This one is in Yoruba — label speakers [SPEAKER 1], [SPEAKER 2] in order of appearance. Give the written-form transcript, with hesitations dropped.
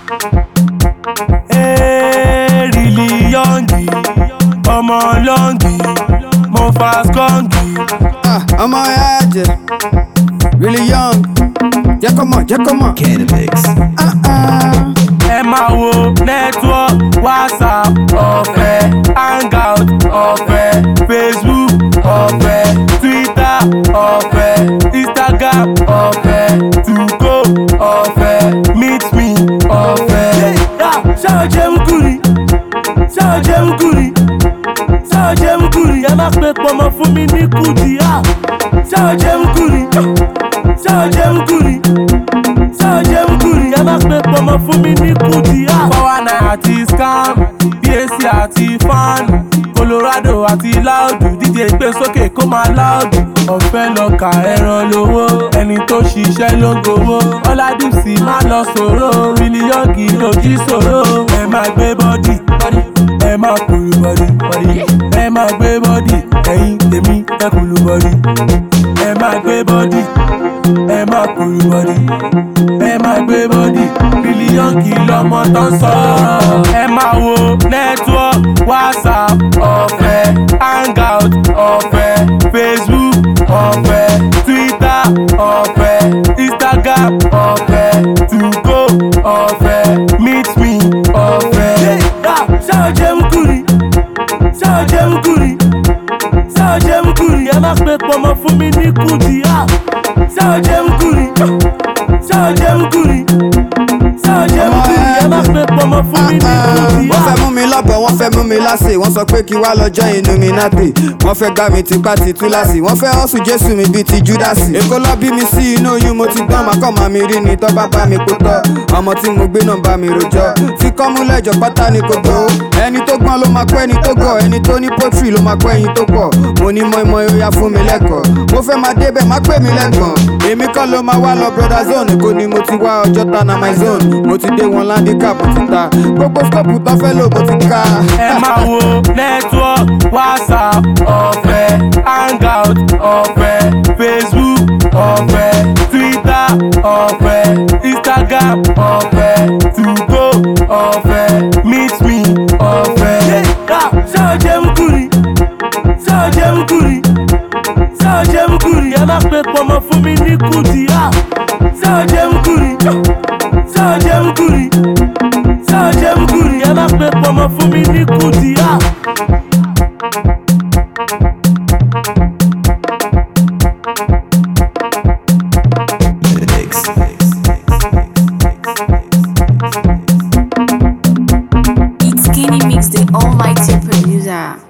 [SPEAKER 1] Really youngy, ọmọ lọ́ngì, mo fa skọ́ngì.
[SPEAKER 2] Ọmọ ẹ̀jẹ̀, really young, jẹ́ kó mọ̀.
[SPEAKER 3] Cannabix.
[SPEAKER 1] Ẹ máa wo network, WhatsApp ọ̀fẹ́, hangout ọ̀fẹ́, Facebook ọ̀fẹ́, Twitter ọ̀fẹ́, Instagram ọ̀fẹ́, 2go ọ̀fẹ́, meet me ọ̀fẹ́. Ṣáà jẹ́ mukuri, ṣáà jẹ́ mukuri, ṣáà jẹ́ mukuri, ẹ má pe pọmọ fún mi ní kùdì. Ṣáà jẹ́ mukuri, ṣáà jẹ́ mukuri, ṣáà jẹ́ mukuri, ẹ má pe pọmọ fún mi ní kùdì. 419 àti scam, BAC àti fan, Colorado àti láòdù, DJ gbé sókè kó máa láòdù. Ọ̀fẹ́ lọ́kà ẹran lówó, ẹni tó ṣiṣẹ́ ló gbowó. Ọládìsí má lọ sọ̀rọ̀, really youngy lòdì sọ̀rọ̀. Ẹ máa gbé bọ́dì, ẹ máa kúrú bọ́dì, ẹ máa gbé bọ́dì, ẹ̀yin tèmi ẹ kúrú bọ́dì. Ẹ máa gbé bọ́dì, ẹ máa kúrú bọ́dì, ẹ máa gbé bọ́dì. Really youngy lọmọ tó ń sọ̀rọ̀. Ẹ máa wo network, WhatsApp ọ̀fẹ́, hangout ọ̀fẹ́, Facebook ọ̀fẹ́, Twitter ọ̀fẹ́, Instagram ọ̀fẹ́, 2go ọ̀fẹ́, meet me ọ̀fẹ́. Ṣáà jẹ́ mukuri, ṣáà jẹ́ mukuri, ṣáà jẹ́ mukuri, ẹ má pe pọmọ fún mi ní kùdì. Ṣáà jẹ́ mukuri, ṣáà jẹ́ mukuri, ṣáà jẹ́ mukuri, ẹ má pe pọmọ fún mi ní kùdì.
[SPEAKER 2] Wọ́n fẹ́ mú mi lọ́bọ̀, wọ́n fẹ́ mú mi láṣẹ, wọ́n sọ pé kí wá lọ́jọ́ Illuminati. Wọ́n fẹ́ gbá mi tipá ti túláàsì, wọ́n fẹ́ hustle Jésù mi bíi ti Júdásì. Èkó lọ bí mi sí inú oyún, mo ti gbọ́n màkọ́ màá mi rí ni tọ́ bá bá mi kó tọ́. Ọmọ tí mo gbé náà bá mi rojọ́, fi kọ́ mú lẹ́jọ́ pátá ni kò gbó. Ẹni tó gbọ́n ló máa kọ́ ẹni tó gọ̀, ẹni tó ní pọ́tírì ló máa kọ́ ẹyin tó pọ̀. Mo ní mọ́ ó yá fún mi lẹ́kọ̀ọ́, mo fẹ́ máa débẹ̀ má pè mí lẹ́gbọ̀n. Èmi kọ́ ló máa wá lọ brother zone, Èkó ni mo ti wá Ọjọ́ta na my zone. Mo ti dé wọn landicap ti ta, gbogbo skọ́pù tó fẹ́ lò mo ti ká.
[SPEAKER 1] Ẹ máa wo network, WhatsApp ọ̀fẹ́, hangout ọ̀fẹ́, Facebook ọ̀fẹ́, Twitter ọ̀fẹ́, Instagram ọ̀fẹ́, 2go ọ̀fẹ́, meet me ọ̀fẹ́. Ṣáà jẹ́ mukuri, ṣáà jẹ́ mukuri, ṣáà jẹ́ mukuri, ẹ má pe pọmọ fún mi ní kùdì. Ṣáà jẹ́ mukuri, ṣáà jẹ́ mukuri, ṣáà jẹ́ mukuri, ẹ má pe pọmọ fún mi ní kùdì.
[SPEAKER 4] It's Skinny Mix, the almighty producer.